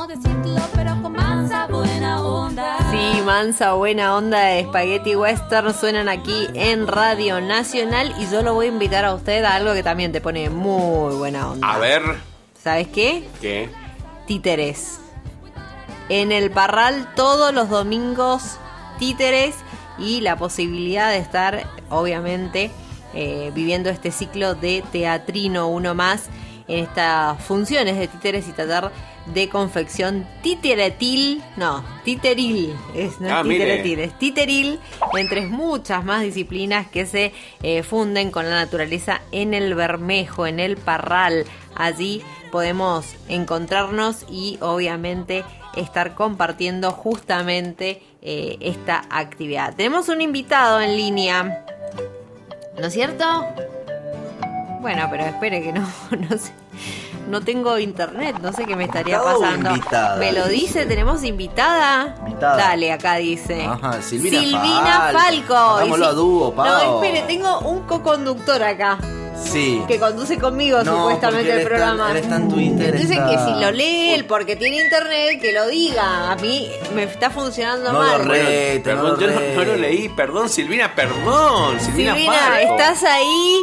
decirlo, pero con mansa buena onda. Sí, mansa buena onda de Spaghetti Western suenan aquí en Radio Nacional y yo lo voy a invitar a usted a algo que también te pone muy buena onda. A ver. ¿Sabes qué? ¿Qué? Títeres. En el Parral todos los domingos, títeres y la posibilidad de estar, obviamente, viviendo este ciclo de teatrino, uno más, en estas funciones de títeres y taller de confección titeretil, no, titeril, no es titeretil, es titeril, entre muchas más disciplinas que se funden con la naturaleza en el Bermejo, en el Parral. Allí podemos encontrarnos y obviamente estar compartiendo justamente esta actividad. Tenemos un invitado en línea, ¿no es cierto? Bueno, pero espere que no sé. No tengo internet, no sé qué me estaría pasando. Invitada, ¿Me lo dice? ¿Tenemos invitada? Dale, acá dice. Ajá, Silvina Falco. Hagámoslo a dúo, Pau. No, espere, tengo un co-conductor acá. Sí. Que conduce conmigo supuestamente el programa. Él está en Twitter. Dice que si lo lee él porque tiene internet, que lo diga. A mí me está funcionando No mal. lo rete, Perdón, yo no lo leí. Perdón, Silvina, perdón. Silvina Falco. ¿Estás ahí?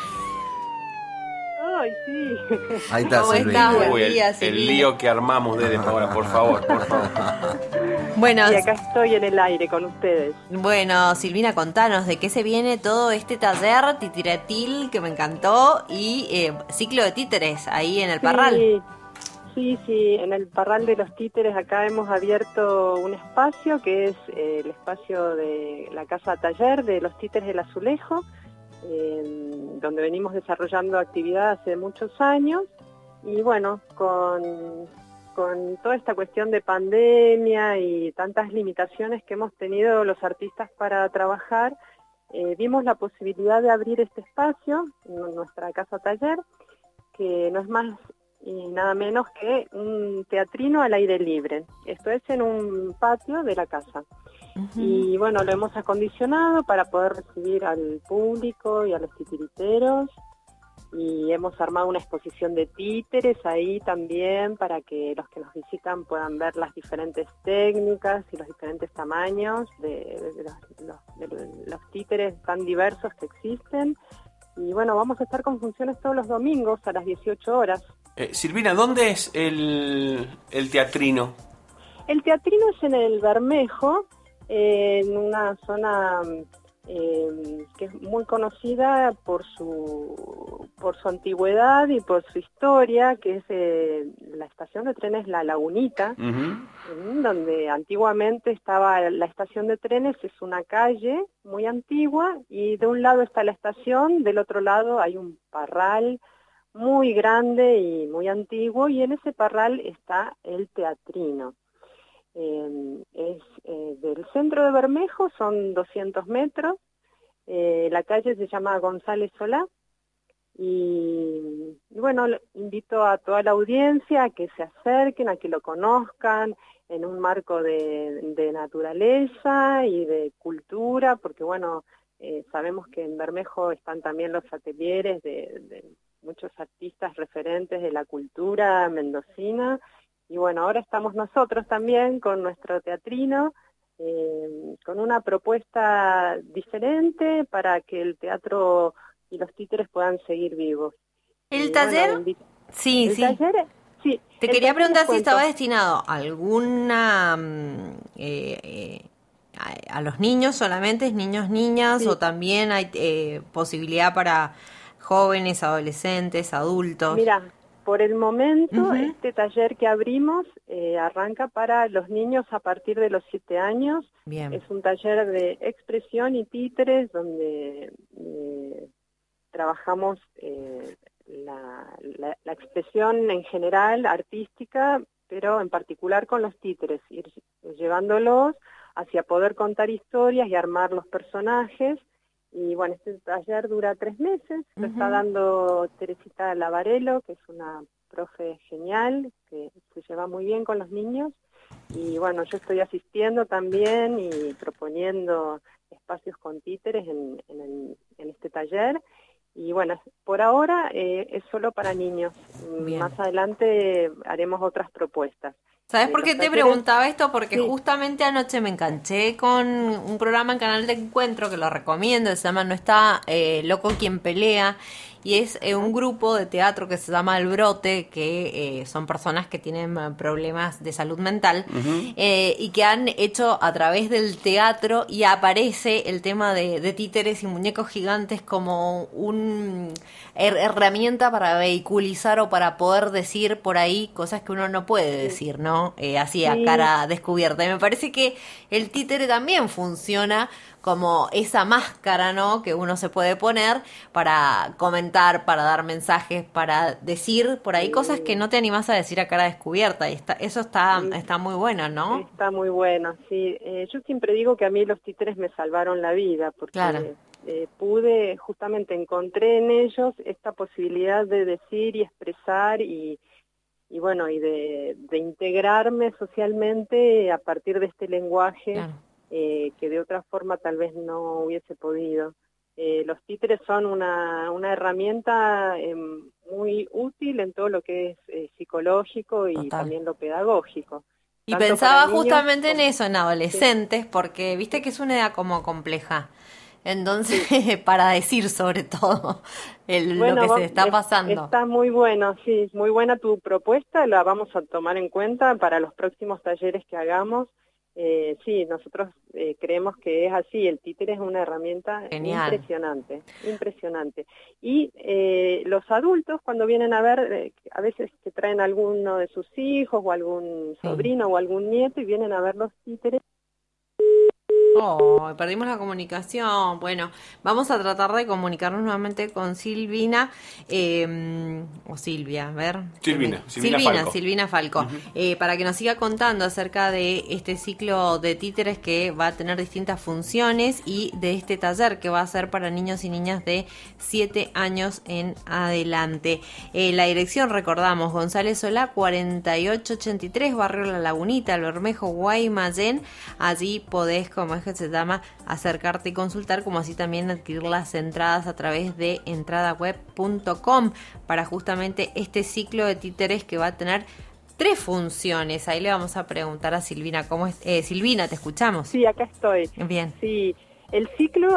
Ay, sí. Ahí está, ¿Cómo Silvina. estás? Buen Uy, día, el Silvina. lío que armamos desde ahora, por favor, por favor. Bueno, Y acá estoy en el aire con ustedes. Bueno, Silvina, contanos de qué se viene todo este taller titiratil que me encantó y ciclo de títeres ahí en el Parral. Sí, en el Parral de los Títeres acá hemos abierto un espacio que es el espacio de la casa taller de los Títeres del Azulejo, donde venimos desarrollando actividad hace muchos años y bueno, con toda esta cuestión de pandemia y tantas limitaciones que hemos tenido los artistas para trabajar, vimos la posibilidad de abrir este espacio, nuestra casa taller, que no es más y nada menos que un teatrino al aire libre. Esto es en un patio de la casa. Y bueno, lo hemos acondicionado para poder recibir al público y a los titiriteros. Y hemos armado una exposición de títeres ahí también para que los que nos visitan puedan ver las diferentes técnicas y los diferentes tamaños de los títeres tan diversos que existen. Y bueno, vamos a estar con funciones todos los domingos a las 18 horas. Silvina, ¿dónde es el teatrino? El teatrino es en el Bermejo, en una zona que es muy conocida por su antigüedad y por su historia, que es la estación de trenes La Lagunita, donde antiguamente estaba la estación de trenes. Es una calle muy antigua y de un lado está la estación, del otro lado hay un parral muy grande y muy antiguo, y en ese parral está el teatrino. Es del centro de Bermejo, son 200 metros, la calle se llama González Solá, y bueno, invito a toda la audiencia a que se acerquen, a que lo conozcan en un marco de naturaleza y de cultura, porque bueno, sabemos que en Bermejo están también los atelieres de muchos artistas referentes de la cultura mendocina. Y bueno, ahora estamos nosotros también con nuestro teatrino, con una propuesta diferente para que el teatro y los títeres puedan seguir vivos. ¿El taller? Bueno, Sí. Taller, sí. Te quería preguntar si estaba destinado a alguna... a los niños solamente, niños, niñas, Sí. o también hay posibilidad para jóvenes, adolescentes, adultos. Mira, por el momento este taller que abrimos arranca para los niños a partir de los 7 años. Bien. Es un taller de expresión y títeres donde trabajamos la expresión en general, artística, pero en particular con los títeres, ir llevándolos hacia poder contar historias y armar los personajes. Y bueno, este taller dura 3 meses, lo está dando Teresita Lavarello, que es una profe genial, que se lleva muy bien con los niños. Y bueno, yo estoy asistiendo también y proponiendo espacios con títeres en este taller. Y bueno, por ahora es solo para niños. Bien. Más adelante haremos otras propuestas. ¿Sabes por qué Los te talleres- preguntaba esto? Porque Sí. justamente anoche me enganché con un programa en Canal de Encuentro que lo recomiendo, se llama No está loco quien pelea, y es un grupo de teatro que se llama El Brote, que son personas que tienen problemas de salud mental y que han hecho a través del teatro, y aparece el tema de títeres y muñecos gigantes como un herramienta para vehiculizar o para poder decir por ahí cosas que uno no puede decir, ¿no? Así a Sí. cara descubierta. Y me parece que el títere también funciona como esa máscara, ¿no? Que uno se puede poner para comentar, para dar mensajes, para decir por ahí cosas que no te animás a decir a cara descubierta. Y eso está muy bueno, ¿no? Está muy bueno, sí. Yo siempre digo que a mí los títeres me salvaron la vida, porque Claro. pude, justamente encontré en ellos esta posibilidad de decir y expresar y bueno, y de integrarme socialmente a partir de este lenguaje. Claro. Que de otra forma tal vez no hubiese podido. Los títeres son una herramienta muy útil en todo lo que es psicológico y Total. también lo pedagógico. Y Tanto pensaba para niños justamente en como- eso, en adolescentes, porque viste que es una edad como compleja. Entonces, para decir sobre todo lo que se está pasando. Está muy bueno, sí, muy buena tu propuesta, la vamos a tomar en cuenta para los próximos talleres que hagamos. Sí, nosotros creemos que es así, el títere es una herramienta Genial. impresionante. Y los adultos cuando vienen a ver, a veces que traen alguno de sus hijos o algún sobrino o algún nieto y vienen a ver los títeres. Oh, perdimos la comunicación. Bueno, vamos a tratar de comunicarnos nuevamente con Silvina, o Silvia, a ver. Silvina Falco, para que nos siga contando acerca de este ciclo de títeres que va a tener distintas funciones y de este taller que va a ser para niños y niñas de 7 años en adelante. La dirección, recordamos, González Solá, 4883, Barrio La Lagunita, El Bermejo, Guaymallén. Allí podés, como es que se llama, acercarte y consultar, como así también adquirir las entradas a través de entradaweb.com para justamente este ciclo de títeres que va a tener 3 funciones. Ahí le vamos a preguntar a Silvina cómo es. Silvina, te escuchamos. Sí, acá estoy. Bien. Sí, el ciclo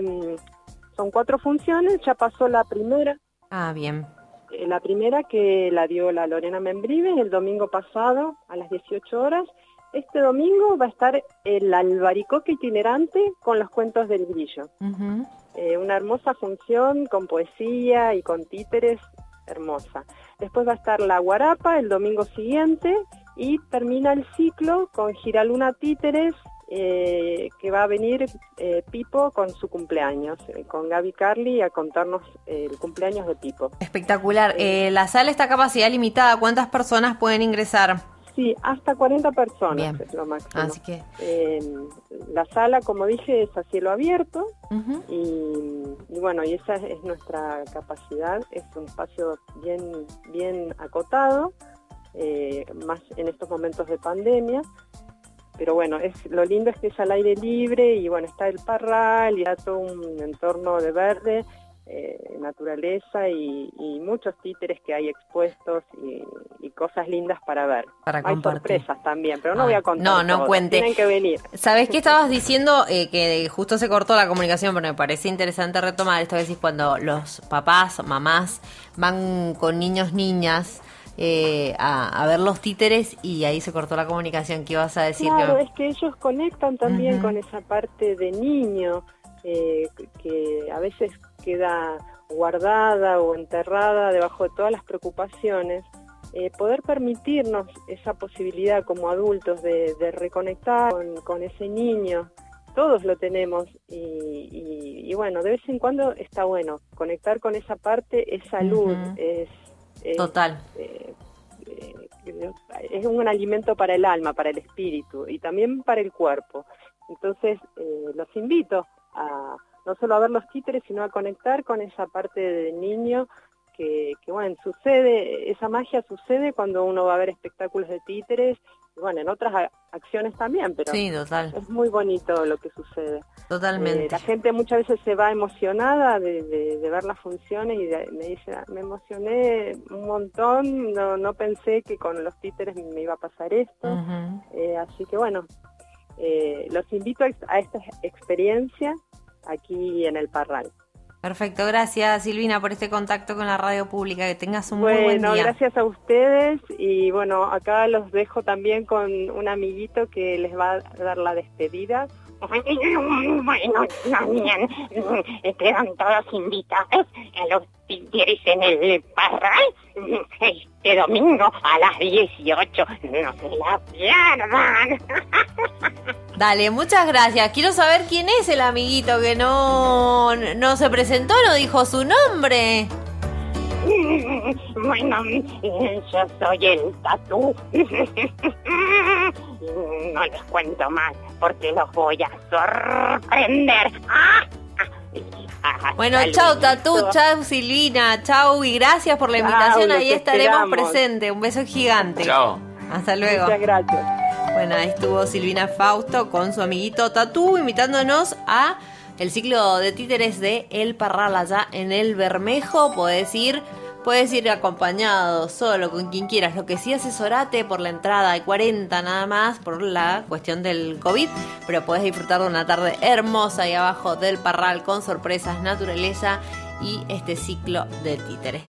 son 4 funciones, ya pasó la primera. Ah, bien. La primera que la dio la Lorena Membrives el domingo pasado a las 18 horas. Este domingo va a estar el albaricoque itinerante con los cuentos del grillo. Uh-huh. Una hermosa función con poesía y con títeres, hermosa. Después va a estar la guarapa el domingo siguiente y termina el ciclo con Giraluna Títeres, que va a venir Pipo con su cumpleaños, con Gaby Carly a contarnos el cumpleaños de Pipo. Espectacular. La sala está a capacidad limitada. ¿Cuántas personas pueden ingresar? Sí, hasta 40 personas. Bien. Es lo máximo. Así que la sala, como dije, es a cielo abierto. uh-huh. y bueno, y esa es nuestra capacidad. Es un espacio bien acotado, más en estos momentos de pandemia. Pero bueno, lo lindo es que es al aire libre y bueno, está el parral y está todo un entorno de verde, naturaleza y muchos títeres que hay expuestos y cosas lindas para ver. Para hay compartir. sorpresas también, pero no voy a contar. No todo. cuente. Tienen que venir. ¿Sabés qué estabas diciendo? Que justo se cortó la comunicación, pero me parece interesante retomar esto que decís cuando los papás, mamás van con niños, niñas a ver los títeres y ahí se cortó la comunicación. ¿Qué ibas a decir? Claro, es que ellos conectan también uh-huh. con esa parte de niño que a veces queda guardada o enterrada debajo de todas las preocupaciones. Poder permitirnos esa posibilidad como adultos de reconectar con ese niño, todos lo tenemos y bueno, de vez en cuando está bueno conectar con esa parte, es salud, uh-huh. es total. Es un alimento para el alma, para el espíritu y también para el cuerpo. Entonces los invito a no solo a ver los títeres, sino a conectar con esa parte del niño que bueno, esa magia sucede cuando uno va a ver espectáculos de títeres, bueno, en otras acciones también, pero Sí, total, es muy bonito lo que sucede. totalmente. La gente muchas veces se va emocionada de ver las funciones y me dice, me emocioné un montón, no pensé que con los títeres me iba a pasar esto. Ujú. Así que bueno, los invito a esta experiencia aquí en el Parral. Perfecto, gracias Silvina por este contacto con la radio pública, que tengas un muy buen Bueno, día. gracias a ustedes y bueno, acá los dejo también con un amiguito que les va a dar la despedida. Bueno, también quedan todos invitados a los títeres en el Parral este domingo a las 18. No se la pierdan. Dale, muchas gracias. Quiero saber quién es el amiguito que no se presentó, no dijo su nombre. Bueno, yo soy el Tatú. No les cuento más porque los voy a sorprender. Bueno, Saludito. chau Tatú, chau Silvina, chau y gracias por la invitación. los Ahí estaremos esperamos. presentes. Un beso gigante. Chao. Hasta luego. Muchas gracias. Bueno, ahí estuvo Silvina Fausto con su amiguito Tatú invitándonos a el ciclo de títeres de El Parral allá en el Bermejo. Puedes ir acompañado, solo, con quien quieras. Lo que sí, asesorate por la entrada de 40 nada más por la cuestión del COVID, pero podés disfrutar de una tarde hermosa ahí abajo del Parral con sorpresas, naturaleza y este ciclo de títeres.